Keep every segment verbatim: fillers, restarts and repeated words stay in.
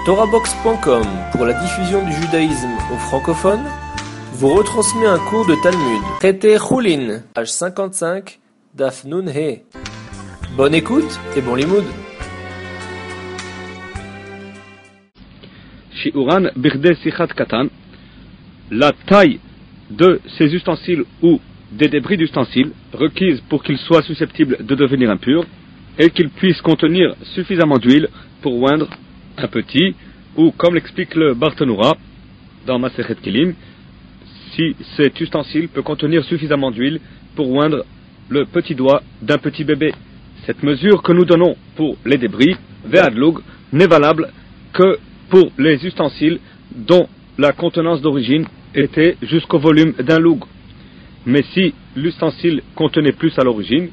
Torahbox point com, pour la diffusion du judaïsme aux francophones, vous retransmet un cours de Talmud. Traité Choulin, page cinquante-cinq, Daf Nun He. Bonne écoute et bon limoud. Shi'uran Birde Sichat Katan, la taille de ces ustensiles ou des débris d'ustensiles requises pour qu'ils soient susceptibles de devenir impurs et qu'ils puissent contenir suffisamment d'huile pour oindre un petit, ou comme l'explique le Barthénoura dans Masechet Kelim, si cet ustensile peut contenir suffisamment d'huile pour oindre le petit doigt d'un petit bébé. Cette mesure que nous donnons pour les débris, ve'adlug, n'est valable que pour les ustensiles dont la contenance d'origine était jusqu'au volume d'un loug. Mais si l'ustensile contenait plus à l'origine,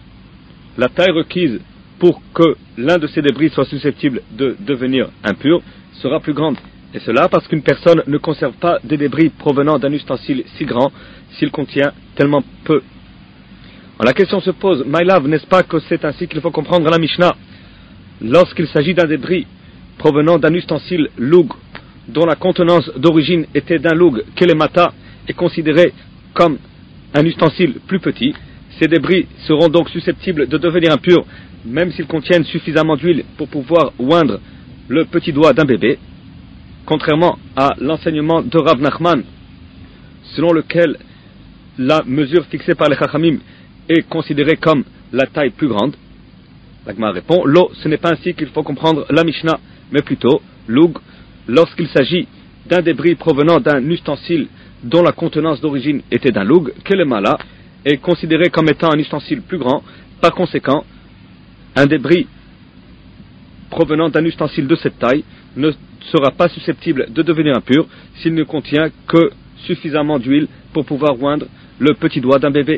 la taille requise pour que l'un de ces débris soit susceptible de devenir impur sera plus grande. Et cela parce qu'une personne ne conserve pas des débris provenant d'un ustensile si grand s'il contient tellement peu. Alors la question se pose, Maïlav, n'est-ce pas que c'est ainsi qu'il faut comprendre la Mishnah? Lorsqu'il s'agit d'un débris provenant d'un ustensile loug, dont la contenance d'origine était d'un loug, kelemata est considéré comme un ustensile plus petit, ces débris seront donc susceptibles de devenir impurs, même s'ils contiennent suffisamment d'huile pour pouvoir oindre le petit doigt d'un bébé, contrairement à l'enseignement de Rav Nachman, selon lequel la mesure fixée par les Chachamim est considérée comme la taille plus grande. La Gemara répond, l'eau, ce n'est pas ainsi qu'il faut comprendre la Mishnah, mais plutôt, loug, lorsqu'il s'agit d'un débris provenant d'un ustensile dont la contenance d'origine était d'un loug, kelemala est considéré comme étant un ustensile plus grand. Par conséquent, un débris provenant d'un ustensile de cette taille ne sera pas susceptible de devenir impur s'il ne contient que suffisamment d'huile pour pouvoir oindre le petit doigt d'un bébé.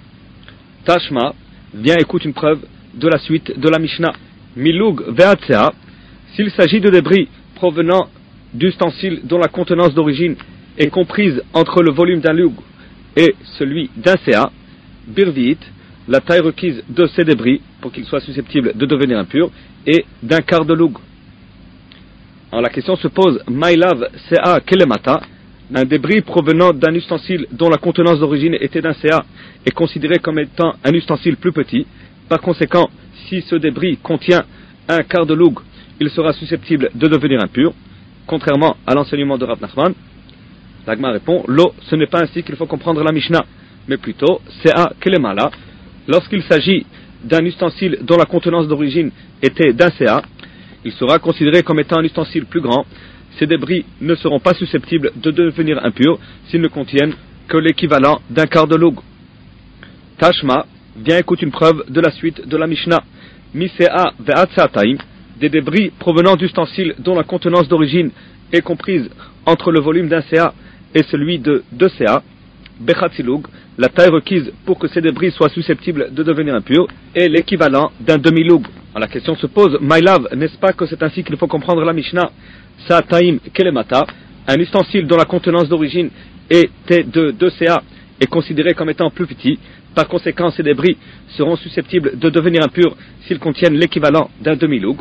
Tashma, viens écoute une preuve de la suite de la Mishnah. Milug ve'atsea, s'il s'agit de débris provenant d'ustensiles dont la contenance d'origine est comprise entre le volume d'un lug et celui d'un séa, birvit, la taille requise de ces débris pour qu'ils soient susceptibles de devenir impurs est d'un quart de lug. Alors la question se pose, Maïlav séa kelemata, un débris provenant d'un ustensile dont la contenance d'origine était d'un séa est considéré comme étant un ustensile plus petit. Par conséquent, si ce débris contient un quart de lug, il sera susceptible de devenir impur, contrairement à l'enseignement de Rav Nachman. L'Agma répond, l'eau, ce n'est pas ainsi qu'il faut comprendre la Mishnah, mais plutôt, séa kelemala, lorsqu'il s'agit d'un ustensile dont la contenance d'origine était d'un séa, il sera considéré comme étant un ustensile plus grand. Ces débris ne seront pas susceptibles de devenir impurs s'ils ne contiennent que l'équivalent d'un quart de lug. Tashma, viens écoute une preuve de la suite de la Mishnah. Misea ve'atsataim, des débris provenant d'ustensiles dont la contenance d'origine est comprise entre le volume d'un séa et celui de deux séa, bechatzilug, la taille requise pour que ces débris soient susceptibles de devenir impurs est l'équivalent d'un demi-lug. Alors la question se pose, Maïlav, n'est-ce pas que c'est ainsi qu'il faut comprendre la Mishnah? Sa'ataim kelemata, un ustensile dont la contenance d'origine était de deux séa est considéré comme étant plus petit. Par conséquent, ces débris seront susceptibles de devenir impurs s'ils contiennent l'équivalent d'un demi-lug.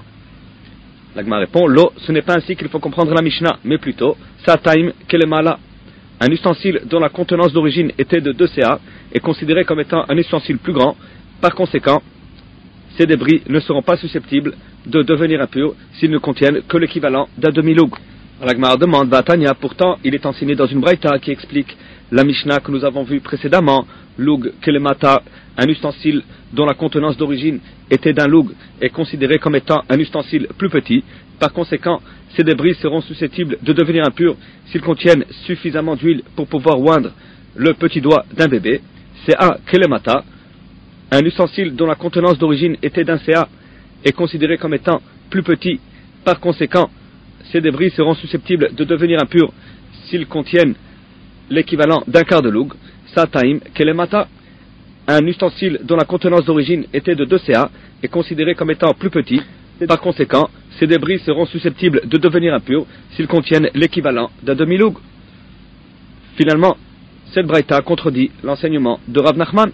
L'Agma répond, l'eau, ce n'est pas ainsi qu'il faut comprendre la Mishnah, mais plutôt, Sa'ataim kelemala, un ustensile dont la contenance d'origine était de deux séa est considéré comme étant un ustensile plus grand. Par conséquent, ces débris ne seront pas susceptibles de devenir impurs s'ils ne contiennent que l'équivalent d'un demi-lug. L'Agma demande, Vatania, pourtant il est enseigné dans une braïta qui explique la Mishnah que nous avons vue précédemment, lug kelemata, un ustensile dont la contenance d'origine était d'un lug est considéré comme étant un ustensile plus petit. Par conséquent, ces débris seront susceptibles de devenir impurs s'ils contiennent suffisamment d'huile pour pouvoir oindre le petit doigt d'un bébé. Séa kelemata, un ustensile dont la contenance d'origine était d'un séa est considéré comme étant plus petit. Par conséquent, ces débris seront susceptibles de devenir impurs s'ils contiennent l'équivalent d'un quart de lug. Sa'ataim kelemata, un ustensile dont la contenance d'origine était de deux séa est considéré comme étant plus petit. Par conséquent, ces débris seront susceptibles de devenir impurs s'ils contiennent l'équivalent d'un demi-lug. Finalement, cette braïta contredit l'enseignement de Rav Nachman.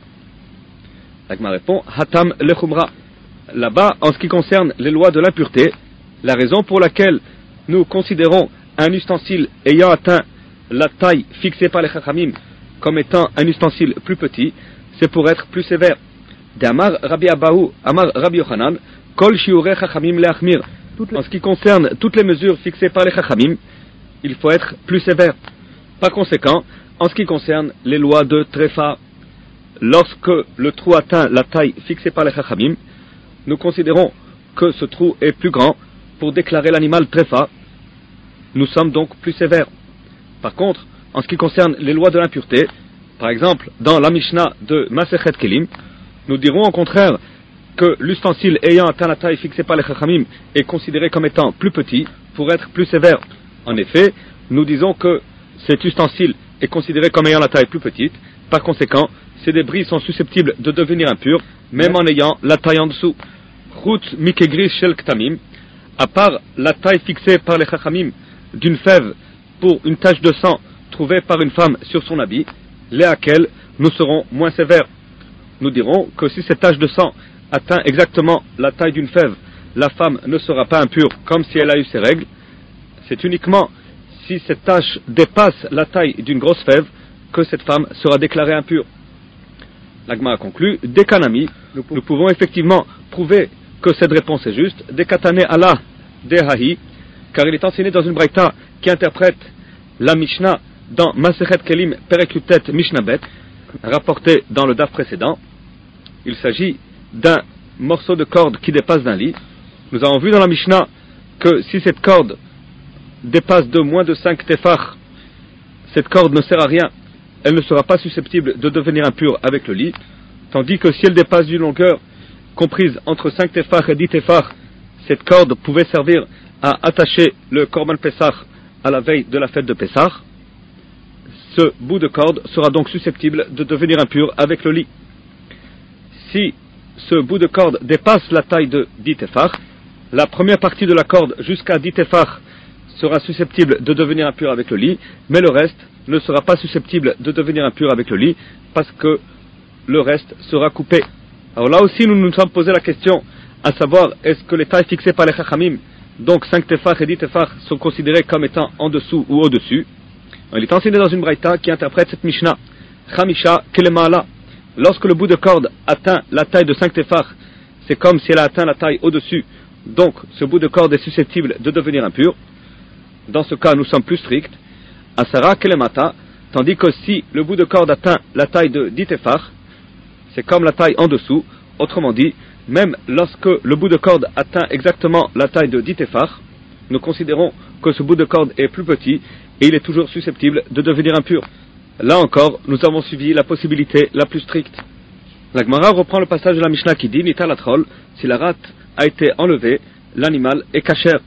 L'Agma répond, Hatam lechumra. Là-bas, en ce qui concerne les lois de l'impureté, la raison pour laquelle nous considérons un ustensile ayant atteint la taille fixée par les chachamim comme étant un ustensile plus petit, c'est pour être plus sévère. D'Amar Rabbi Abahu, Amar Rabbi Yochanan, Kol shiurei chachamim leachmir. En ce qui concerne toutes les mesures fixées par les chachamim, il faut être plus sévère. Par conséquent, en ce qui concerne les lois de Trefa, lorsque le trou atteint la taille fixée par les chachamim, nous considérons que ce trou est plus grand pour déclarer l'animal Trefa. Nous sommes donc plus sévères. Par contre, en ce qui concerne les lois de l'impureté, par exemple, dans la Mishnah de Masechet Kelim, nous dirons au contraire que l'ustensile ayant atteint la taille fixée par les chachamim est considéré comme étant plus petit pour être plus sévère. En effet, nous disons que cet ustensile est considéré comme ayant la taille plus petite. Par conséquent, ces débris sont susceptibles de devenir impurs, même en ayant la taille en dessous. Chutz mikegris shel ktamim, à part la taille fixée par les chachamim d'une fève pour une tache de sang trouvée par une femme sur son habit, lesquelles nous serons moins sévères. Nous dirons que si cette tache de sang atteint exactement la taille d'une fève, la femme ne sera pas impure comme si elle a eu ses règles. C'est uniquement si cette tache dépasse la taille d'une grosse fève que cette femme sera déclarée impure. L'Agma a conclu, des kanami, nous pouvons effectivement prouver que cette réponse est juste, des katane Allah, des hahi, car il est enseigné dans une braïta qui interprète la Mishnah dans Masechet Kelim Perekutet Mishnah Bet, rapporté dans le daf précédent. Il s'agit d'un morceau de corde qui dépasse d'un lit. Nous avons vu dans la Mishnah que si cette corde dépasse de moins de cinq tefach, cette corde ne sert à rien, elle ne sera pas susceptible de devenir impure avec le lit, tandis que si elle dépasse d'une longueur comprise entre cinq tefach et dix tefach, cette corde pouvait servir à attacher le korban Pessah à la veille de la fête de Pessah. Ce bout de corde sera donc susceptible de devenir impur avec le lit. Si ce bout de corde dépasse la taille de dix tefach, la première partie de la corde jusqu'à dix tefach sera susceptible de devenir impur avec le lit, mais le reste ne sera pas susceptible de devenir impur avec le lit parce que le reste sera coupé. Alors là aussi nous nous sommes posé la question à savoir est-ce que les tailles fixées par les chachamim, donc cinq tefach et dix tefach, sont considérées comme étant en dessous ou au-dessus. Il est enseigné dans une braïta qui interprète cette Mishnah, Chamisha Kelemala. Lorsque le bout de corde atteint la taille de cinq tefach, c'est comme si elle a atteint la taille au-dessus, donc ce bout de corde est susceptible de devenir impur. Dans ce cas, nous sommes plus stricts. Asara Kelemata, tandis que si le bout de corde atteint la taille de dix tefach, c'est comme la taille en dessous. Autrement dit, même lorsque le bout de corde atteint exactement la taille de dix tefach, nous considérons que ce bout de corde est plus petit et il est toujours susceptible de devenir impur. Là encore, nous avons suivi la possibilité la plus stricte. La Gemara reprend le passage de la Mishnah qui dit Nital atrol, si la rate a été enlevée, l'animal est kasher.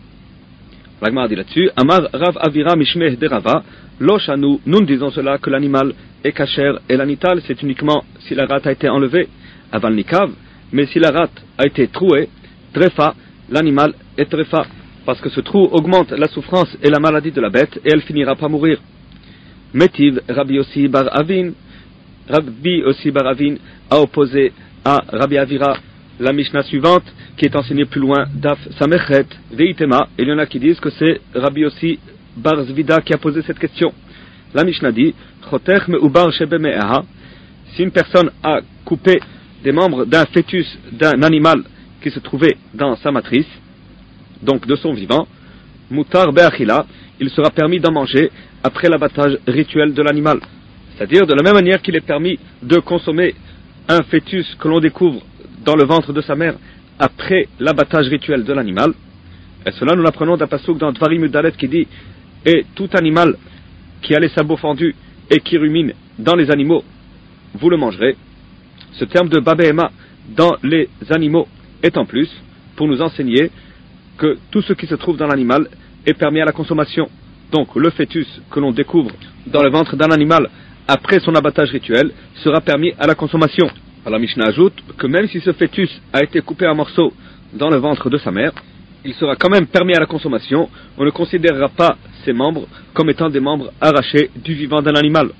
La Gemara dit là-dessus Amar Rav Avira Mishmeh de Rava, lo shanu, nous disons cela que l'animal est kasher et l'anital c'est uniquement si la rate a été enlevée, aval nikav, mais si la rate a été trouée, trefa, l'animal est trefa, parce que ce trou augmente la souffrance et la maladie de la bête et elle finira par mourir. Metiv Rabbi Yossi bar Avin, Rabbi Yossi bar Avin a opposé à Rabbi Avira la Mishnah suivante qui est enseignée plus loin Daf Samechet Veitema, et il y en a qui disent que c'est Rabbi Yossi bar Zvida qui a posé cette question. La Mishnah dit Chotech meubar shebe me'aha, si une personne a coupé des membres d'un fœtus d'un animal qui se trouvait dans sa matrice, donc de son vivant, mutar be'achila, il sera permis d'en manger après l'abattage rituel de l'animal. C'est-à-dire de la même manière qu'il est permis de consommer un fœtus que l'on découvre dans le ventre de sa mère après l'abattage rituel de l'animal. Et cela nous l'apprenons d'un passouk dans Dvarim Yudalet qui dit et tout animal qui a les sabots fendus et qui rumine dans les animaux, vous le mangerez. Ce terme de babéema dans les animaux est en plus pour nous enseigner que tout ce qui se trouve dans l'animal est permis à la consommation. Donc le fœtus que l'on découvre dans le ventre d'un animal après son abattage rituel sera permis à la consommation. Alors la Mishnah ajoute que même si ce fœtus a été coupé en morceaux dans le ventre de sa mère, il sera quand même permis à la consommation. On ne considérera pas ses membres comme étant des membres arrachés du vivant d'un animal.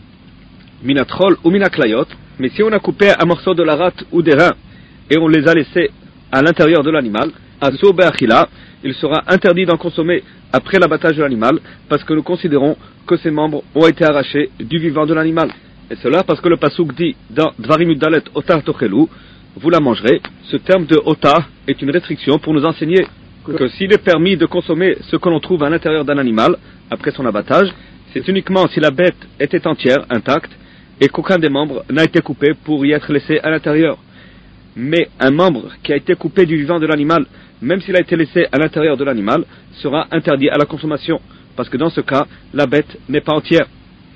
Minatrol ou minaklayot, mais si on a coupé un morceau de la rate ou des reins et on les a laissés à l'intérieur de l'animal, Asur be'achila, il sera interdit d'en consommer après l'abattage de l'animal, parce que nous considérons que ses membres ont été arrachés du vivant de l'animal. Et cela parce que le pasuk dit dans Dvarim Yudalet Otah Tochelu, vous la mangerez. Ce terme de Otah est une restriction pour nous enseigner que s'il est permis de consommer ce que l'on trouve à l'intérieur d'un animal après son abattage, c'est uniquement si la bête était entière, intacte, et qu'aucun des membres n'a été coupé pour y être laissé à l'intérieur. Mais un membre qui a été coupé du vivant de l'animal, même s'il a été laissé à l'intérieur de l'animal, sera interdit à la consommation, parce que dans ce cas, la bête n'est pas entière.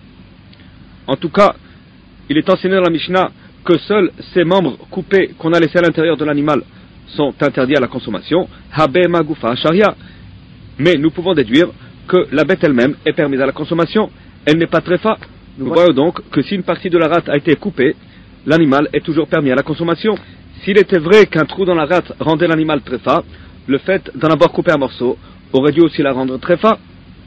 En tout cas, il est enseigné dans la Mishnah que seuls ces membres coupés qu'on a laissés à l'intérieur de l'animal sont interdits à la consommation, Habe Magufa Sharia. Mais nous pouvons déduire que la bête elle-même est permise à la consommation, elle n'est pas tréfa. Nous voyons donc que si une partie de la rate a été coupée, l'animal est toujours permis à la consommation. S'il était vrai qu'un trou dans la rate rendait l'animal tréfa, le fait d'en avoir coupé un morceau aurait dû aussi la rendre tréfa.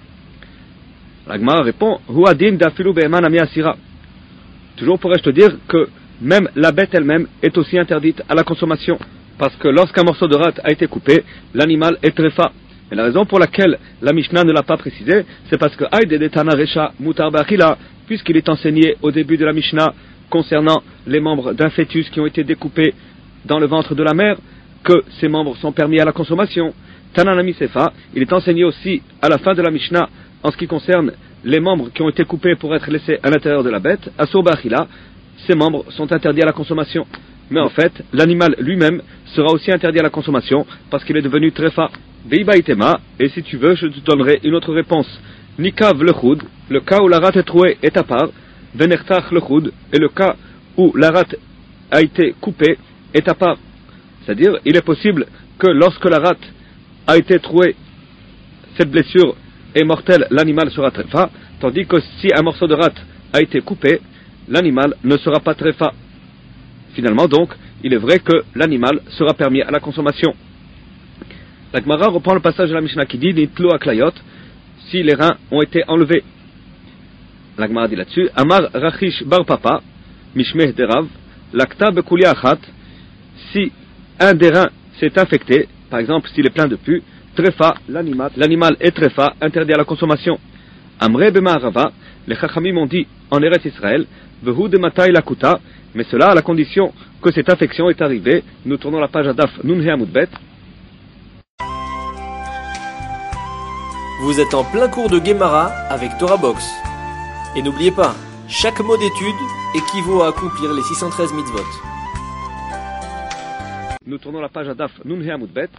La Gemara répond, Huadin dafilu be'eman ami asira. Toujours pourrais-je te dire que même la bête elle-même est aussi interdite à la consommation, parce que lorsqu'un morceau de rate a été coupé, l'animal est tréfa. Et la raison pour laquelle la Mishnah ne l'a pas précisé, c'est parce que Aïde de Tana Recha Mutar Bachila, puisqu'il est enseigné au début de la Mishnah concernant les membres d'un fœtus qui ont été découpés dans le ventre de la mère, que ces membres sont permis à la consommation. Tananami Sefa, il est enseigné aussi à la fin de la Mishnah en ce qui concerne les membres qui ont été coupés pour être laissés à l'intérieur de la bête, Asur Bachila, ces membres sont interdits à la consommation. Mais en fait, l'animal lui-même sera aussi interdit à la consommation parce qu'il est devenu tréfa. Veibaitema, et si tu veux, je te donnerai une autre réponse. Nikav le choud, le cas où la rate est trouée est à part. Venertach le choud, et le cas où la rate a été coupée est à part. C'est-à-dire, il est possible que lorsque la rate a été trouée, cette blessure est mortelle, l'animal sera tréfa, tandis que si un morceau de rate a été coupé, l'animal ne sera pas tréfa. Finalement donc, il est vrai que l'animal sera permis à la consommation. La Gemara reprend le passage de la Mishnah qui dit Nitlu aklayot, si les reins ont été enlevés. La Gemara dit là-dessus Amar Rachish bar papa, Mishmeh derav, Lakta bekuli achat, si un des reins s'est infecté, par exemple s'il est plein de pus, tréfa, l'animal, l'animal est tréfa, interdit à la consommation. Amre b'ma'arava, les Chachamim ont dit en Eretz Israël, Vehu de matai lakuta, mais cela à la condition que cette infection est arrivée. Nous tournons la page à Daf Nun He Amud Bet. Vous êtes en plein cours de Gemara avec Torah Box. Et n'oubliez pas, chaque mot d'étude équivaut à accomplir les six cent treize mitzvot. Nous tournons la page à Daf Nun He Amud Bet.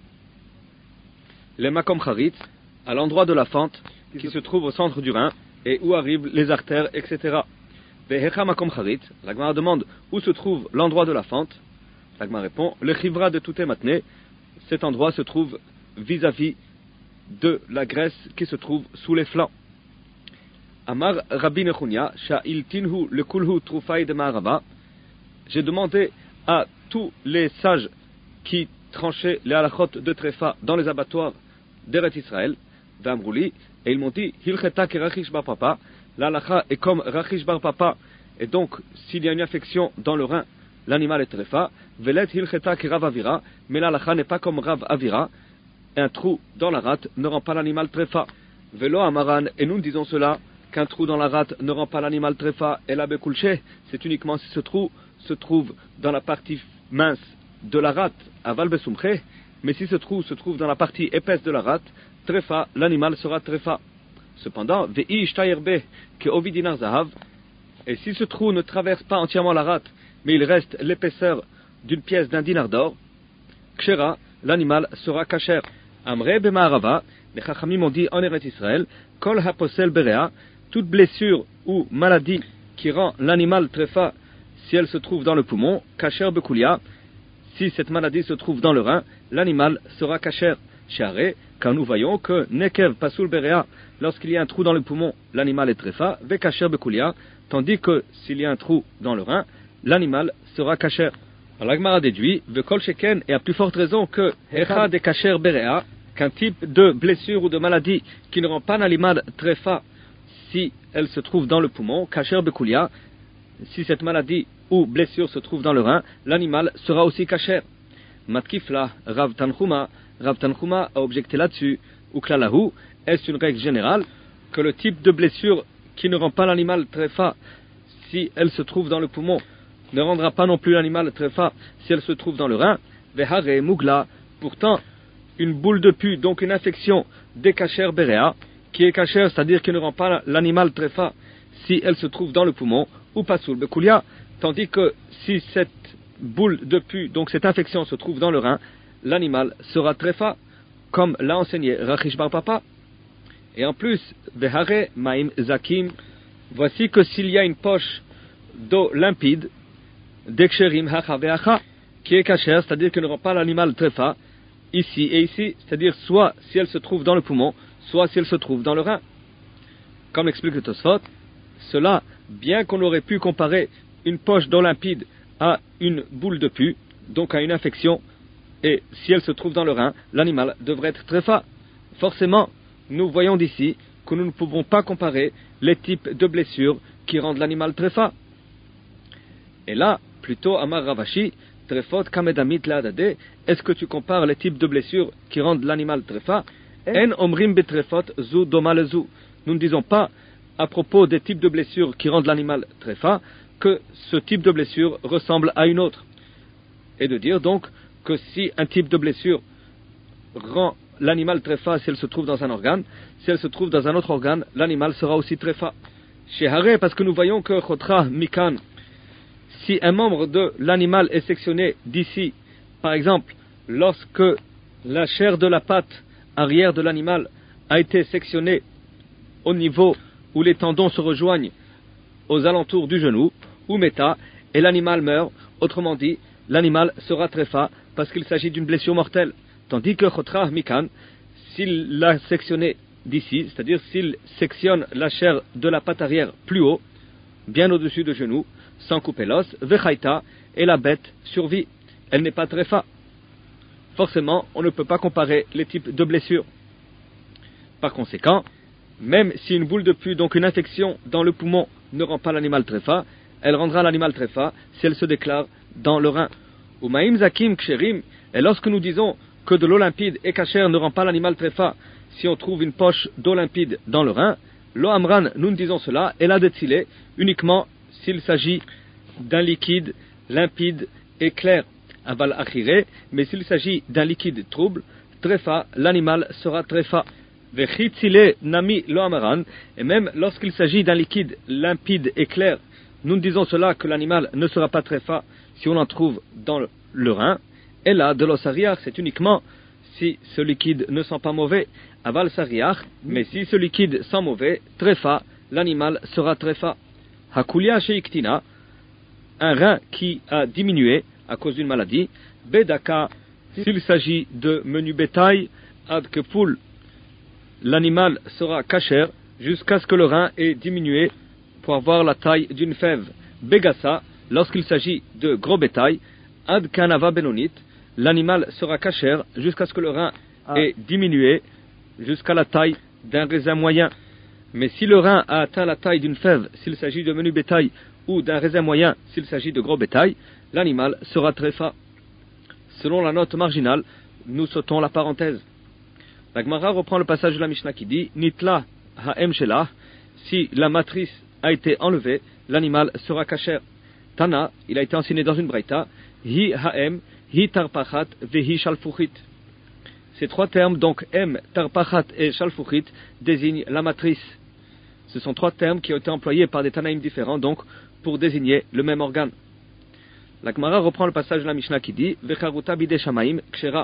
Les Makom Charitz, à l'endroit de la fente qui se trouve au centre du rein et où arrivent les artères, et cetera. Vehecha Makom Charitz, la Gemara demande où se trouve l'endroit de la fente. La Gemara répond, le Chivra de Touté Matné, cet endroit se trouve vis-à-vis de la graisse qui se trouve sous les flancs. Amar Rabbi Nechunya, Sha'il Tinhu le Kulhu Trufai de Ma'arava. J'ai demandé à tous les sages qui tranchaient les halachot de Tréfa dans les abattoirs d'Eretz Israël, d'Amrouli, et ils m'ont dit Hilcheta ke Rachish bar papa, l'halacha est comme Rachish bar papa, et donc s'il y a une infection dans le rein, l'animal est Tréfa. Velet Hilcheta ke Rav Avira, mais l'halacha n'est pas comme Rav Avira. Un trou dans la rate ne rend pas l'animal tréfa. Velo amaran, et nous disons cela, qu'un trou dans la rate ne rend pas l'animal tréfa. Et la bekulché, c'est uniquement si ce trou se trouve dans la partie mince de la rate, aval besumché, mais si ce trou se trouve dans la partie épaisse de la rate, tréfa, l'animal sera tréfa. Cependant, vei ishtayerbe, ke ovidinar zahav, et si ce trou ne traverse pas entièrement la rate, mais il reste l'épaisseur d'une pièce d'un dinar d'or, kshera, l'animal sera kasher. Amre b'ma'arava, les Chachamim ont dit en Eretz Israël, kol haposel berea, toute blessure ou maladie qui rend l'animal tréfa, si elle se trouve dans le poumon, kasher bekulia, si cette maladie se trouve dans le rein, l'animal sera kasher. Share, car nous voyons que nekev pasul berea, lorsqu'il y a un trou dans le poumon, l'animal est tréfa, ve kasher bekulia, tandis que s'il y a un trou dans le rein, l'animal sera kasher. Alors la Gemara déduit, ve kol sheken, et à plus forte raison que hecha de kasher berea, qu'un type de blessure ou de maladie qui ne rend pas l'animal tréfa si elle se trouve dans le poumon, kasher bekulia, si cette maladie ou blessure se trouve dans le rein, l'animal sera aussi kasher. Matkifla, Rav Tanchuma, Rav Tanchuma a objecté là-dessus, ou Klalahu, est-ce une règle générale que le type de blessure qui ne rend pas l'animal tréfa si elle se trouve dans le poumon ne rendra pas non plus l'animal tréfa si elle se trouve dans le rein. Vehare Mugla, pourtant, une boule de pus, donc une infection des kacher berea, qui est kacher, c'est-à-dire qui ne rend pas l'animal tréfa si elle se trouve dans le poumon, ou pasoul bekulia, tandis que si cette boule de pus, donc cette infection se trouve dans le rein, l'animal sera tréfa, comme l'a enseigné Rachish Bar Papa. Et en plus, Vehare Maim Zakim, voici que s'il y a une poche d'eau limpide, d'Eksherim Hacha Veacha, qui est kacher, c'est-à-dire qui ne rend pas l'animal tréfa, ici et ici, c'est-à-dire soit si elle se trouve dans le poumon, soit si elle se trouve dans le rein. Comme l'explique le Tosfot, cela, bien qu'on aurait pu comparer une poche d'eau limpide à une boule de pus, donc à une infection, et si elle se trouve dans le rein, l'animal devrait être tréfa. Forcément, nous voyons d'ici que nous ne pouvons pas comparer les types de blessures qui rendent l'animal tréfa. Et là, plutôt Amar Ravashi, Trefot kamedamit laadade, est-ce que tu compares les types de blessures qui rendent l'animal tréfa? En omrim betrefot zu doma lezu. Nous ne disons pas à propos des types de blessures qui rendent l'animal tréfa que ce type de blessure ressemble à une autre. Et de dire donc que si un type de blessure rend l'animal tréfa si elle se trouve dans un organe, si elle se trouve dans un autre organe, l'animal sera aussi tréfa. Chez Haré, parce que nous voyons que Chotra Mikan, si un membre de l'animal est sectionné d'ici, par exemple, lorsque la chair de la patte arrière de l'animal a été sectionnée au niveau où les tendons se rejoignent aux alentours du genou, ou méta, et l'animal meurt, autrement dit, l'animal sera tréfa parce qu'il s'agit d'une blessure mortelle. Tandis que Chotra Mikan, s'il l'a sectionné d'ici, c'est-à-dire s'il sectionne la chair de la patte arrière plus haut, bien au-dessus du genou, sans couper l'os, Vechaita, et la bête survit. Elle n'est pas tréfa. Forcément, on ne peut pas comparer les types de blessures. Par conséquent, même si une boule de pus, donc une infection dans le poumon, ne rend pas l'animal tréfa, elle rendra l'animal tréfa si elle se déclare dans le rein. Ou Maïm Zakim Ksherim, et lorsque nous disons que de l'eau limpide et kacher ne rend pas l'animal tréfa si on trouve une poche d'eau limpide dans le rein, l'eau amran, nous ne disons cela, et la détilée uniquement s'il s'agit d'un liquide limpide et clair, aval achiré, mais s'il s'agit d'un liquide trouble, tréfa, l'animal sera tréfa. Vechitzile nami lo amaran, et même lorsqu'il s'agit d'un liquide limpide et clair, nous ne disons cela que l'animal ne sera pas tréfa si on en trouve dans le rein. Et là, de l'eau sariach, c'est uniquement si ce liquide ne sent pas mauvais, aval sariach, mais si ce liquide sent mauvais, tréfa, l'animal sera tréfa. Hakulia sheiktina, un rein qui a diminué à cause d'une maladie, bedaka, s'il s'agit de menu bétail, ad kepoul, l'animal sera kacher jusqu'à ce que le rein ait diminué pour avoir la taille d'une fève. Begassa, lorsqu'il s'agit de gros bétail, ad kanava benonit, l'animal sera kacher jusqu'à ce que le rein ait diminué jusqu'à la taille d'un raisin moyen. Mais si le rein a atteint la taille d'une fève, s'il s'agit de menu bétail, ou d'un raisin moyen, s'il s'agit de gros bétail, l'animal sera tréfa. Selon la note marginale, nous sautons la parenthèse. La Gemara reprend le passage de la Mishnah qui dit Nitla ha'em shelah, si la matrice a été enlevée, l'animal sera kacher. Tana, il a été enseigné dans une braïta, hi ha'em, hi tarpachat, vehi shalfuchit. Ces trois termes, donc em, tarpachat et shalfuchit, désignent la matrice. Ce sont trois termes qui ont été employés par des Tanaïm différents, donc pour désigner le même organe. La Gemara reprend le passage de la Mishnah qui dit Vecharuta bide shamaim kshera.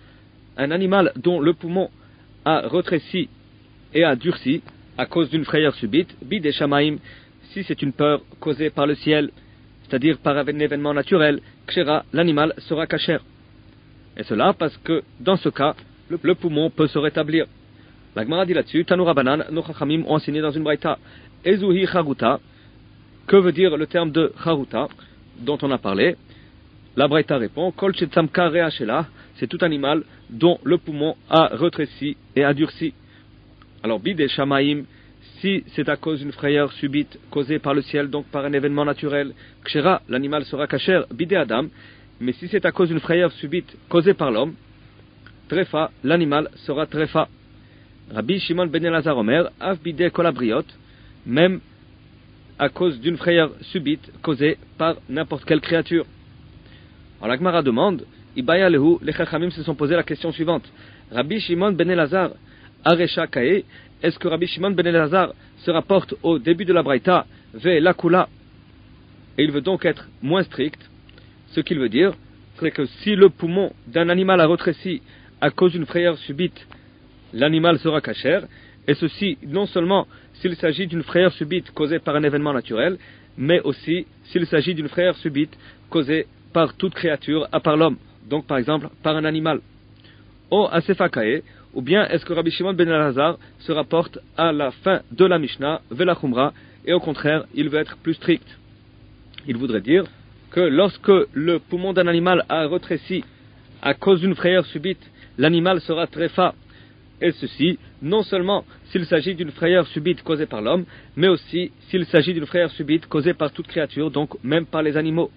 Un animal dont le poumon a rétréci et a durci à cause d'une frayeur subite, bide shamaim, si c'est une peur causée par le ciel, c'est-à-dire par un événement naturel, kshera, l'animal sera kacher. Et cela parce que dans ce cas, le, le poumon peut se rétablir. La Gemara dit là-dessus, Tanura Banan, nos Chachamim ont enseigné dans une braïta, Ezuhi Charuta. Que veut dire le terme de Charuta dont on a parlé? La braïta répond, Kol Chetzamka Reachela, c'est tout animal dont le poumon a rétréci et a durci. Alors, Bide Shamaim, si c'est à cause d'une frayeur subite causée par le ciel, donc par un événement naturel, Kshera, l'animal sera kacher, Bide Adam, Mais si c'est à cause d'une frayeur subite causée par l'homme, trefa, l'animal sera trefa. Rabbi Shimon ben Elazar Omer, av bidei kol habriot, même à cause d'une frayeur subite causée par n'importe quelle créature. Alors la Gemara demande, Ibaya lehu, les Chachamim se sont posé la question suivante. Rabbi Shimon ben Elazar, Aresha Kae, est-ce que Rabbi Shimon ben Elazar se rapporte au début de la Braïta, Ve Lakula, et il veut donc être moins strict? Ce qu'il veut dire, c'est que si le poumon d'un animal a rétréci à cause d'une frayeur subite, l'animal sera cachère, et ceci non seulement s'il s'agit d'une frayeur subite causée par un événement naturel, mais aussi s'il s'agit d'une frayeur subite causée par toute créature à part l'homme, donc par exemple par un animal. O Asefakae, ou bien est-ce que Rabbi Shimon ben Elazar se rapporte à la fin de la Mishnah, Vela Chumra, et au contraire, il veut être plus strict. Il voudrait dire que lorsque le poumon d'un animal a rétréci à cause d'une frayeur subite, l'animal sera tréfa. Et ceci, non seulement s'il s'agit d'une frayeur subite causée par l'homme, mais aussi s'il s'agit d'une frayeur subite causée par toute créature, donc même par les animaux.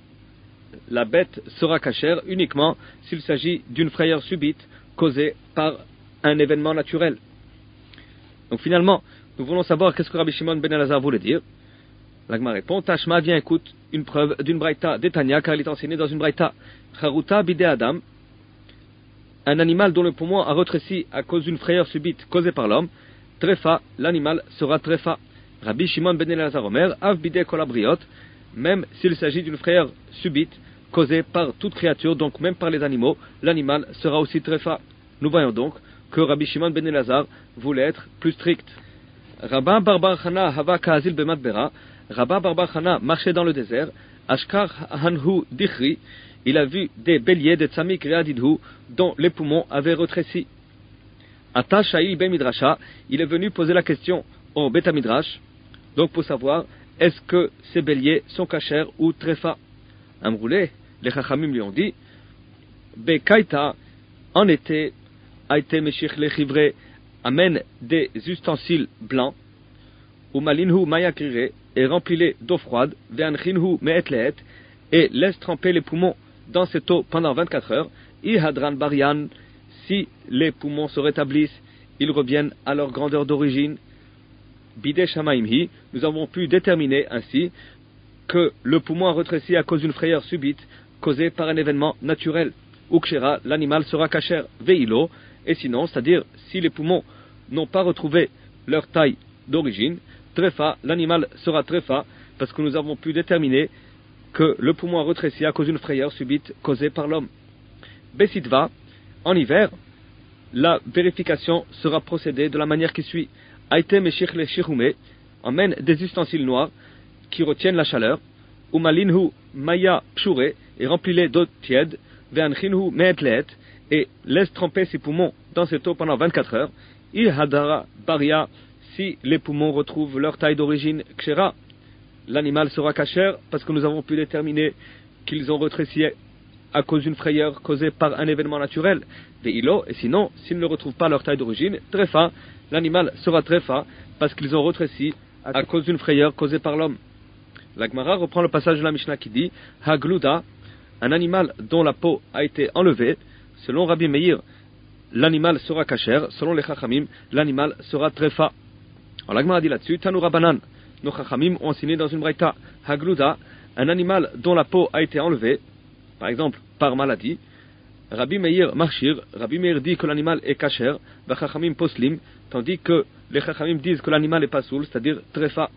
La bête sera cachère uniquement s'il s'agit d'une frayeur subite causée par un événement naturel. Donc finalement, nous voulons savoir qu'est-ce que Rabbi Shimon ben Elazar voulait dire. L'Agma répond, Tashma, viens écoute une preuve d'une braïta d'Etania, car il est enseigné dans une braïta. Charuta bide Adam, un animal dont le poumon a rétréci à cause d'une frayeur subite causée par l'homme, trefa, l'animal sera trefa. Rabbi Shimon ben Elazar Omer, av bide kol habriot, même s'il s'agit d'une frayeur subite causée par toute créature, donc même par les animaux, l'animal sera aussi trefa. Nous voyons donc que Rabbi Shimon ben Elazar voulait être plus strict. Rabba Barbar Chana hava kazil bematbera, Rabba Barbar Chana marchait dans le désert, Ashkar Hanhu Dichri, il a vu des béliers de Tsamik Readidhu dont les poumons avaient rétréci. Ata Shail Ben Midrasha, il est venu poser la question au Beta Midrash, donc pour savoir est-ce que ces béliers sont cachers ou trefa. Amroulé, les Chachamim lui ont dit, Bekaita, en été, a été Meshich le Chivre, amène des ustensiles blancs, ou malinhu mayakrire, et remplis-les d'eau froide, ve'anchinhu me'etleet, et laisse tremper les poumons dans cette eau pendant vingt-quatre heures, ihadran barian, si les poumons se rétablissent, ils reviennent à leur grandeur d'origine. Bide shamaimhi, nous avons pu déterminer ainsi que le poumon a rétréci à cause d'une frayeur subite causée par un événement naturel. Ukshera, l'animal sera cachère, veilo, et sinon, c'est-à-dire si les poumons n'ont pas retrouvé leur taille d'origine, trefa, l'animal sera trefa, parce que nous avons pu déterminer que le poumon a rétréci à cause d'une frayeur subite causée par l'homme. Besitva, en hiver, la vérification sera procédée de la manière qui suit. Aite meshich le shichume, emmène des ustensiles noirs qui retiennent la chaleur, umalinhu maya pshure, et remplis-les d'eau tiède, ve'anchinhu me'etleet, et laisse tremper ses poumons dans cette eau pendant vingt-quatre heures, ihadara baria, si les poumons retrouvent leur taille d'origine kshera, l'animal sera cachère parce que nous avons pu déterminer qu'ils ont rétréci à cause d'une frayeur causée par un événement naturel, ve'ilo, et sinon, s'ils ne retrouvent pas leur taille d'origine, trefa, l'animal sera trefa parce qu'ils ont rétréci à cause d'une frayeur causée par l'homme. La Gemara reprend le passage de la Mishnah qui dit Hagluda, un animal dont la peau a été enlevée, selon Rabbi Meir, l'animal sera cachère, selon les Chachamim, l'animal sera trefa. Alors la Gemara dit là-dessus Tanu Rabbanan, nos Chachamim ont enseigné dans une braïta Hagluda, un animal dont la peau a été enlevée, par exemple par maladie. Rabbi Meir Marshir, Rabbi Meir dit que l'animal est cachère, Chachamim Poslim, tandis que les Chachamim disent que l'animal est pas soul, c'est-à-dire trefa.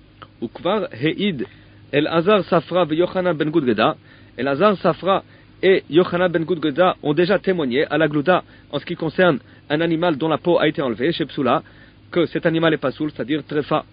Ukvar Heid El Azar Safra ve Yochanan ben Gudgeda, El Azar Safra et Yochanan ben Gudgeda ont déjà témoigné à la Glouda en ce qui concerne un animal dont la peau a été enlevée, chez Psula, que cet animal est pas soul, c'est-à-dire trefa.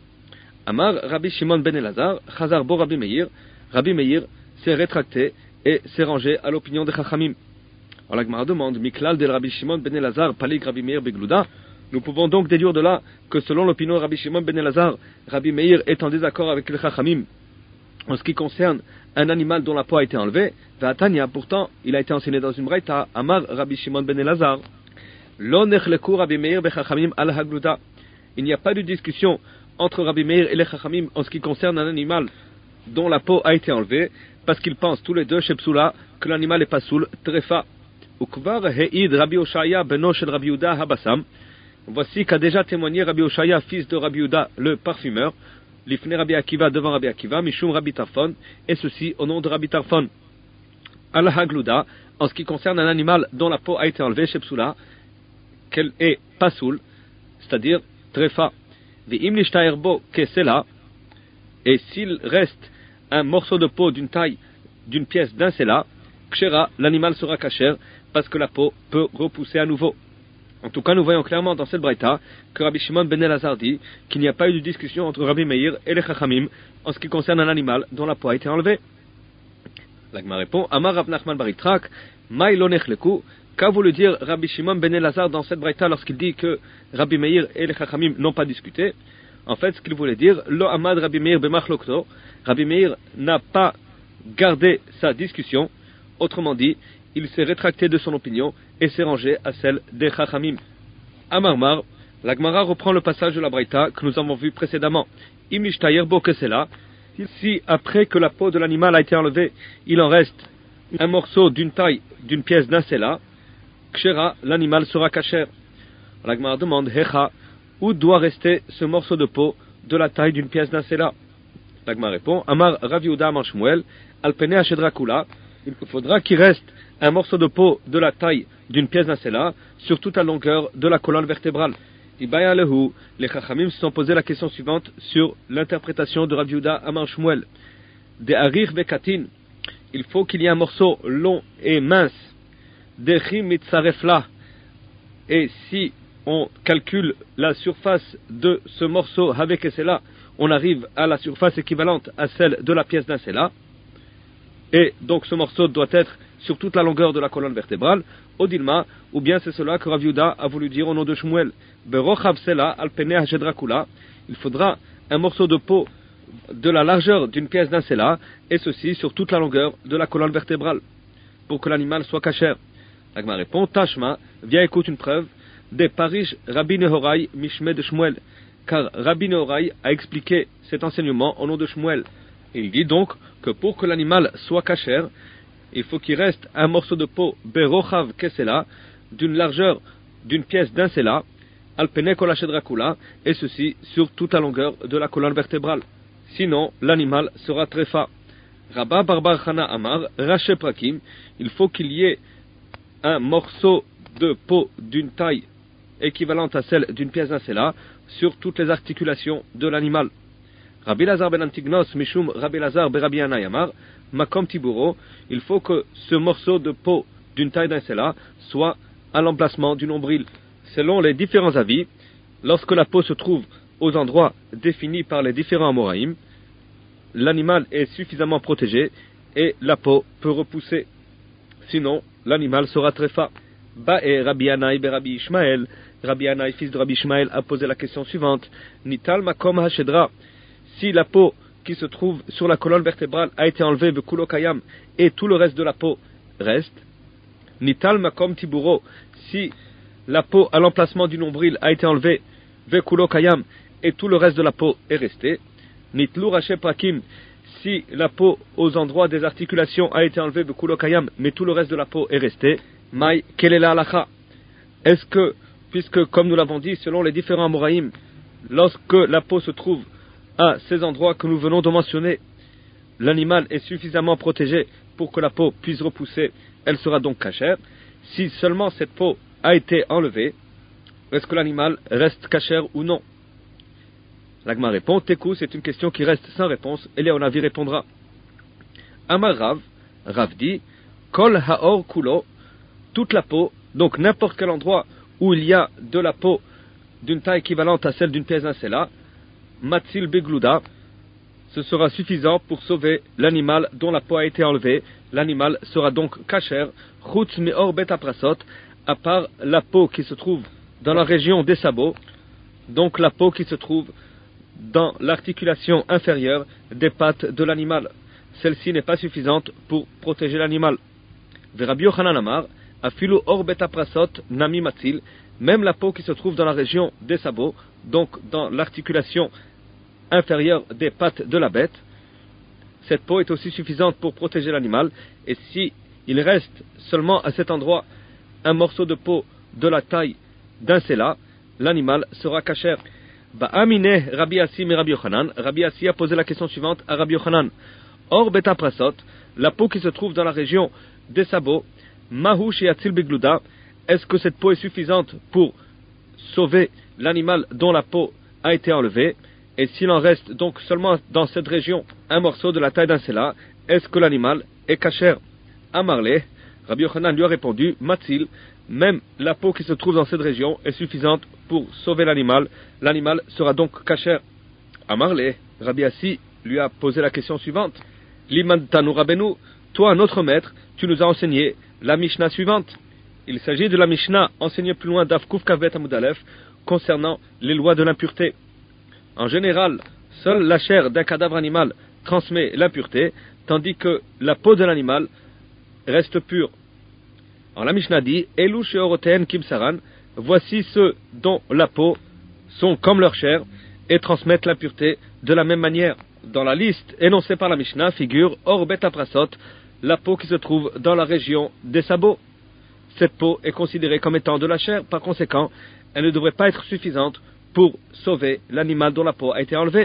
Amar Rabbi Shimon ben Elazar, Chazar bo Rabbi Meir, Rabbi Meir s'est rétracté et s'est rangé à l'opinion des Chachamim. Alors la Gemara demande, Miklal de Rabbi Shimon ben Elazar, Palik Rabbi Meir beglouda. Nous pouvons donc déduire de là que selon l'opinion de Rabbi Shimon ben Elazar, Rabbi Meir est en désaccord avec les Chachamim en ce qui concerne un animal dont la peau a été enlevée. Vatania, pourtant, il a été enseigné dans une braïta, Amar Rabbi Shimon ben Elazar. Lo nechleku Rabbi Meir bechachamim al hagluda. Il n'y a pas de discussion entre Rabbi Meir et les Chachamim en ce qui concerne un animal dont la peau a été enlevée, parce qu'ils pensent tous les deux chez Psula que l'animal est pasoul, trefa. Ukvar he'id Rabbi Oshaya beno shel Rabbi Yehuda habassam. Voici qu'a déjà témoigné Rabbi Oshaya, fils de Rabbi Yehuda, le parfumeur, l'ifne Rabbi Akiva devant Rabbi Akiva, mishum Rabbi Tarfon, et ceci au nom de Rabbi Tarfon. Al-Hagluda, en ce qui concerne un animal dont la peau a été enlevée chez Psula, qu'elle est pasoul, c'est-à-dire trefa. Ve'im nishta'erbo kesela, et s'il reste un morceau de peau d'une taille d'une pièce d'un sela, kshera, l'animal sera kasher, parce que la peau peut repousser à nouveau. En tout cas, nous voyons clairement dans cette braïta que Rabbi Shimon ben Elazar dit qu'il n'y a pas eu de discussion entre Rabbi Meir et les Chachamim en ce qui concerne un animal dont la peau a été enlevée. L'Agma répond, Amar Rav Nachman bar Yitzchak, Maï lo nechleku, qu'a voulu dire Rabbi Shimon ben Elazar dans cette braïta lorsqu'il dit que Rabbi Meir et les Chachamim n'ont pas discuté? En fait, ce qu'il voulait dire, Lo Amad Rabbi Meir b'machlokto, Rabbi Meir n'a pas gardé sa discussion, autrement dit, il s'est rétracté de son opinion et s'est rangé à celle des Chachamim. Amarmar, la Gemara reprend le passage de la Braïta que nous avons vu précédemment. Imishtayer bo kesela, si après que la peau de l'animal a été enlevée, il en reste un morceau d'une taille d'une pièce d'un sela, kshera, l'animal sera kasher. La Gemara demande, hecha, où doit rester ce morceau de peau de la taille d'une pièce d'un sela? La Gemara répond, Amar Rav Yehuda Amar Shmuel, alpene hashedra kula, il faudra qu'il reste un morceau de peau de la taille d'une pièce d'un sela sur toute la longueur de la colonne vertébrale. Ibaya lehu, les Chachamim se sont posé la question suivante sur l'interprétation de Rav Yehuda Amar Shmuel. De harir vekatin, il faut qu'il y ait un morceau long et mince. Dechi mitzarefla, et si on calcule la surface de ce morceau avec sela, on arrive à la surface équivalente à celle de la pièce d'un sela. Et donc ce morceau doit être sur toute la longueur de la colonne vertébrale, Odilma, ou bien c'est cela que Rav Yehuda a voulu dire au nom de Shmuel. Berochav sela alpene hashedra kula, il faudra un morceau de peau de la largeur d'une pièce d'un sela, et ceci sur toute la longueur de la colonne vertébrale, pour que l'animal soit kasher. L'Agma répond, Tashma, viens écoute une preuve, des Parish Rabbi Nehorai Mishme de Shmuel, car Rabbi Nehorai a expliqué cet enseignement au nom de Shmuel. Il dit donc que pour que l'animal soit kasher, il faut qu'il reste un morceau de peau berochav kesela, d'une largeur d'une pièce d'un sela, alpene kol hashedra kula, et ceci sur toute la longueur de la colonne vertébrale. Sinon, l'animal sera trefa. Rabba Barbar Chana Amar, Rache Prakim, il faut qu'il y ait un morceau de peau d'une taille équivalente à celle d'une pièce d'un sela sur toutes les articulations de l'animal. Rabbi Lazar ben Antignos, Mishum Rabbi Lazar ben Rabbi Yanai Amar, Makom Tiburo, il faut que ce morceau de peau d'une taille d'un sela soit à l'emplacement du nombril. Selon les différents avis, lorsque la peau se trouve aux endroits définis par les différents Amoraïm, l'animal est suffisamment protégé et la peau peut repousser. Sinon, l'animal sera trefa. Ba'e Rabbi Yanai ben Rabbi Ishmael, Rabbi Yanai, fils de Rabbi Ishmael, a posé la question suivante. Nital makom hashedra, si la peau qui se trouve sur la colonne vertébrale a été enlevée de kulokayam et tout le reste de la peau reste. Nital makom tiburo, si la peau à l'emplacement du nombril a été enlevée de kulokayam et tout le reste de la peau est resté. Nitlu rache prakim, si la peau aux endroits des articulations a été enlevée de kulokayam mais tout le reste de la peau est resté. Mai, quelle est la halacha? Est-ce que, puisque comme nous l'avons dit, selon les différents Amoraïm, lorsque la peau se trouve à ces endroits que nous venons de mentionner, l'animal est suffisamment protégé pour que la peau puisse repousser, elle sera donc kasher. Si seulement cette peau a été enlevée, est-ce que l'animal reste kasher ou non? L'Agma répond, Tekou, c'est une question qui reste sans réponse, et Léonavi répondra. Amar Rav, Rav dit, Kol haor kulo, toute la peau, donc n'importe quel endroit où il y a de la peau d'une taille équivalente à celle d'une pièce d'un sela, Matzil begluda, ce sera suffisant pour sauver l'animal dont la peau a été enlevée. L'animal sera donc kasher, chutz meor bet aprasot, à part la peau qui se trouve dans la région des sabots, donc la peau qui se trouve dans l'articulation inférieure des pattes de l'animal. Celle-ci n'est pas suffisante pour protéger l'animal. Rabbi Yochanan Amar, afilu or bet aprasot nami matzil, même la peau qui se trouve dans la région des sabots, donc dans l'articulation inférieure des pattes de la bête, cette peau est aussi suffisante pour protéger l'animal, et si il reste seulement à cet endroit un morceau de peau de la taille d'un séla, l'animal sera kasher. Ba'amine Rabbi Assi mais Rabbi Yochanan, Rabbi Assi a posé la question suivante à Rabbi Yochanan. Or beta prasot, la peau qui se trouve dans la région des sabots, mahu sheyatzil begluda, est-ce que cette peau est suffisante pour sauver l'animal dont la peau a été enlevée? Et s'il en reste donc seulement dans cette région un morceau de la taille d'un séla, est-ce que l'animal est kasher? Amarle, Rabbi Yochanan lui a répondu, Matzil, même la peau qui se trouve dans cette région est suffisante pour sauver l'animal, l'animal sera donc kasher. Amarle, Rabbi Assi lui a posé la question suivante, Liman tanu rabenu, toi notre maître, tu nous as enseigné la Mishnah suivante. Il s'agit de la Mishnah enseignée plus loin d'Af Kuf Kavet Amud Aleph concernant les lois de l'impureté. En général, seule la chair d'un cadavre animal transmet l'impureté, tandis que la peau de l'animal reste pure. En la Mishnah dit, Elu sheoroten kimsaran, voici ceux dont la peau sont comme leur chair et transmettent l'impureté de la même manière. Dans la liste énoncée par la Mishnah figure Or Bet Aprasot, la peau qui se trouve dans la région des sabots. Cette peau est considérée comme étant de la chair, par conséquent, elle ne devrait pas être suffisante pour sauver l'animal dont la peau a été enlevée.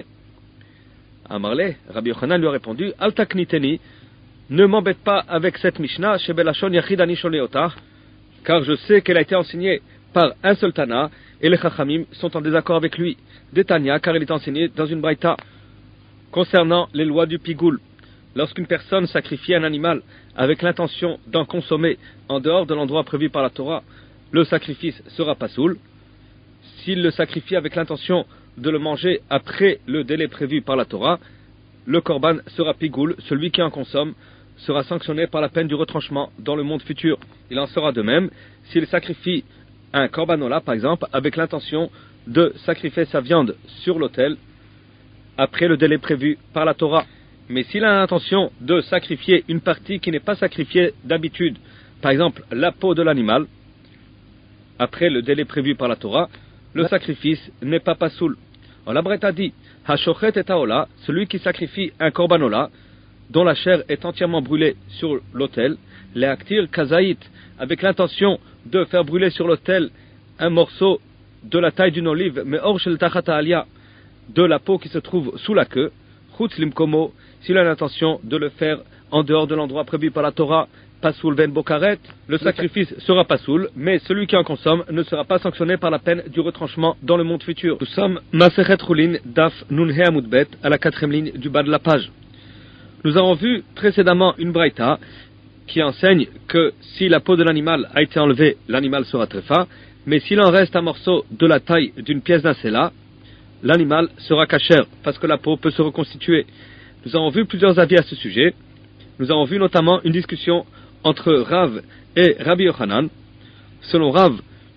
Amarle, Rabbi Yochanan lui a répondu, Al takniteni, ne m'embête pas avec cette Mishnah, Shebelashon Yachid Ani Sholeota, car je sais qu'elle a été enseignée par un seul Tana, et les Chachamim sont en désaccord avec lui. Des Tanya, car elle est enseignée dans une Braïta. Concernant les lois du Pigoul, lorsqu'une personne sacrifie un animal avec l'intention d'en consommer en dehors de l'endroit prévu par la Torah, le sacrifice sera pasoul. S'il le sacrifie avec l'intention de le manger après le délai prévu par la Torah, le korban sera pigoul, celui qui en consomme sera sanctionné par la peine du retranchement dans le monde futur. Il en sera de même s'il sacrifie un korbanola, par exemple, avec l'intention de sacrifier sa viande sur l'autel après le délai prévu par la Torah. Mais s'il a l'intention de sacrifier une partie qui n'est pas sacrifiée d'habitude, par exemple la peau de l'animal, après le délai prévu par la Torah, le sacrifice n'est pas pasoul. La Braïta dit, Hashochet et Taola, celui qui sacrifie un korbanola, dont la chair est entièrement brûlée sur l'autel, les aktir kazaït, avec l'intention de faire brûler sur l'autel un morceau de la taille d'une olive, mais hors shel tachata alia, de la peau qui se trouve sous la queue, chutz limkomo, s'il a l'intention de le faire en dehors de l'endroit prévu par la Torah, pasoul ven bokaret, le sacrifice sera pasoul, mais celui qui en consomme ne sera pas sanctionné par la peine du retranchement dans le monde futur. Nous sommes Masechet Chulin, Daf Nunhe Amudbet, à la quatrième ligne du bas de la page. Nous avons vu précédemment une braïta qui enseigne que si la peau de l'animal a été enlevée, l'animal sera tréfa, mais s'il en reste un morceau de la taille d'une pièce d'un séla, l'animal sera kasher, parce que la peau peut se reconstituer. Nous avons vu plusieurs avis à ce sujet. Nous avons vu notamment une discussion entre Rav et Rabbi Yochanan. Selon Rav,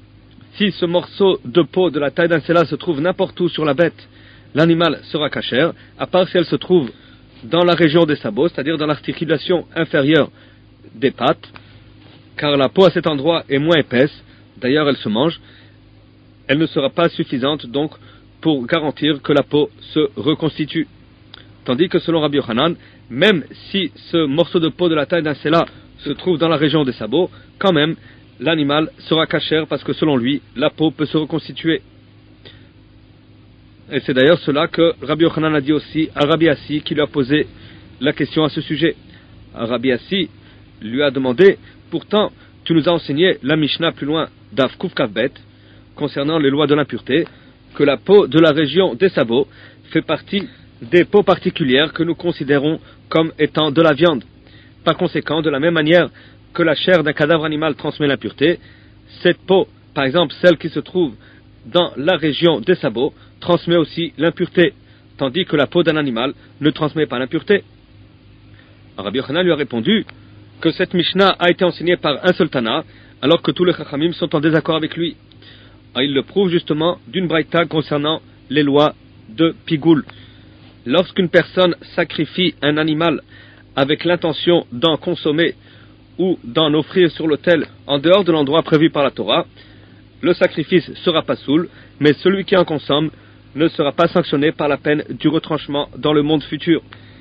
si ce morceau de peau de la taille d'un séla se trouve n'importe où sur la bête, l'animal sera kasher, à part si elle se trouve dans la région des sabots, c'est-à-dire dans l'articulation inférieure des pattes, car la peau à cet endroit est moins épaisse, d'ailleurs elle se mange, elle ne sera pas suffisante donc pour garantir que la peau se reconstitue. Tandis que selon Rabbi Yochanan, même si ce morceau de peau de la taille d'un séla se trouve dans la région des sabots, quand même, l'animal sera kasher parce que selon lui, la peau peut se reconstituer. Et c'est d'ailleurs cela que Rabbi Yochanan a dit aussi à Rabbi Assi qui lui a posé la question à ce sujet. Rabbi Assi lui a demandé, pourtant, tu nous as enseigné la Mishnah plus loin d'Af Kuf Kavbet, concernant les lois de l'impureté, que la peau de la région des sabots fait partie des peaux particulières que nous considérons comme étant de la viande. Par conséquent, de la même manière que la chair d'un cadavre animal transmet l'impureté, cette peau, par exemple celle qui se trouve dans la région des sabots, transmet aussi l'impureté, tandis que la peau d'un animal ne transmet pas l'impureté. Rabbi Yochanan lui a répondu que cette Mishnah a été enseignée par un seul Tana, alors que tous les Chachamim sont en désaccord avec lui. Et il le prouve justement d'une braïta concernant les lois de Pigoul. Lorsqu'une personne sacrifie un animal avec l'intention d'en consommer ou d'en offrir sur l'autel en dehors de l'endroit prévu par la Torah, le sacrifice sera pasoul, mais celui qui en consomme ne sera pas sanctionné par la peine du retranchement dans le monde futur.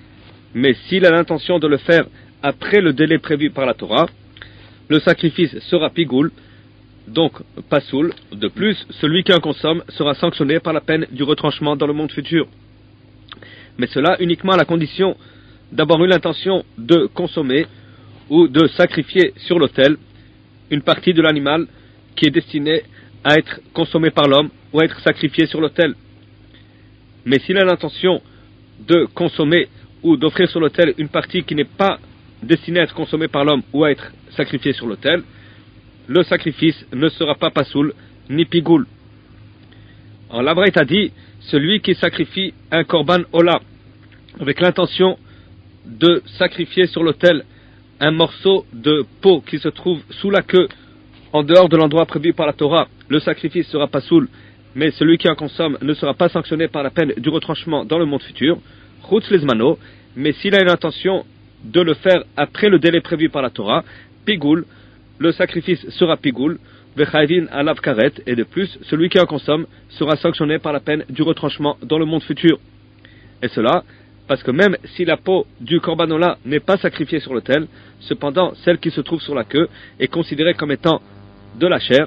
Mais s'il a l'intention de le faire après le délai prévu par la Torah, le sacrifice sera pigoul, donc pasoul. De plus, celui qui en consomme sera sanctionné par la peine du retranchement dans le monde futur. Mais cela uniquement à la condition d'avoir eu l'intention de consommer ou de sacrifier sur l'autel une partie de l'animal qui est destinée à être consommée par l'homme ou à être sacrifiée sur l'autel. Mais s'il a l'intention de consommer ou d'offrir sur l'autel une partie qui n'est pas destinée à être consommée par l'homme ou à être sacrifiée sur l'autel, le sacrifice ne sera pas pasoul ni pigoul. Alors la Braïta dit, celui qui sacrifie un korban ola avec l'intention de sacrifier sur l'autel un morceau de peau qui se trouve sous la queue en dehors de l'endroit prévu par la Torah, le sacrifice sera pasoul, mais celui qui en consomme ne sera pas sanctionné par la peine du retranchement dans le monde futur, chutz lezmano, mais s'il a une intention de le faire après le délai prévu par la Torah, pigoul, le sacrifice sera pigoul, vechayvin alav karet, et de plus, celui qui en consomme sera sanctionné par la peine du retranchement dans le monde futur. Et cela, parce que même si la peau du corbanola n'est pas sacrifiée sur l'autel, cependant, celle qui se trouve sur la queue est considérée comme étant de la chair,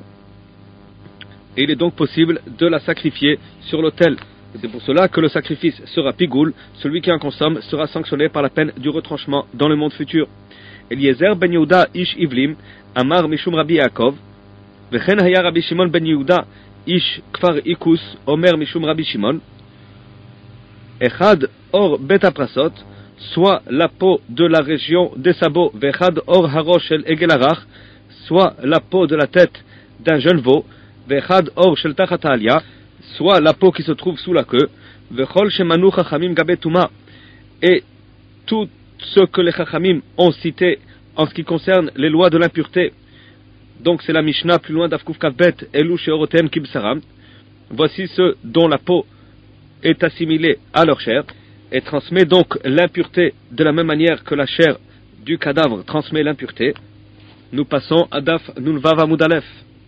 et il est donc possible de la sacrifier sur l'autel. C'est pour cela que le sacrifice sera pigoul, celui qui en consomme sera sanctionné par la peine du retranchement dans le monde futur. Eliezer ben Yehuda ish Ivlim, Amar mishum Rabbi Yaakov, Vechen haya Rabbi Shimon ben Yehuda ish Kfar Ikus, Omer mishum Rabbi Shimon, Echad or bet aprasot, soit la peau de la région des sabots, Vechad or harosh el egelarach, soit la peau de la tête d'un jeune veau, Vechad or shel tachat ha'alia, soit la peau qui se trouve sous la queue, Vechol shemanu chachamim gabe tuma, et tout ce que les chachamim ont cité en ce qui concerne les lois de l'impureté. Donc c'est la Mishnah plus loin d'Afkuf Kavbet, Elu sheorotem kibsaram. Voici ceux dont la peau est assimilée à leur chair, et transmet donc l'impureté de la même manière que la chair du cadavre transmet l'impureté. Nous passons à Daf Nun Vav Amud Aleph.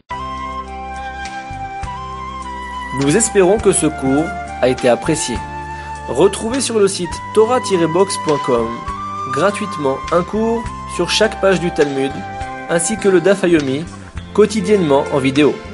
Nous espérons que ce cours a été apprécié. Retrouvez sur le site torah tiret box point com gratuitement un cours sur chaque page du Talmud, ainsi que le Daf Yomi, quotidiennement en vidéo.